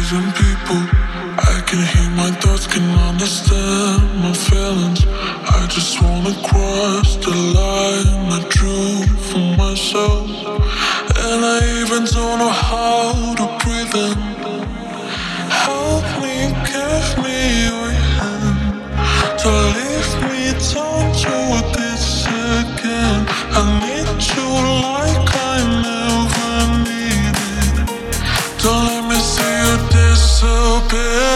pleasing people. I can hear my thoughts, can understand my feelings. I just wanna cross the line I drew for myself. And I even don't know how to breathe in. Help me, give me your hand to leave me down to this again. I need you like I never needed. Don't let me see you disappear.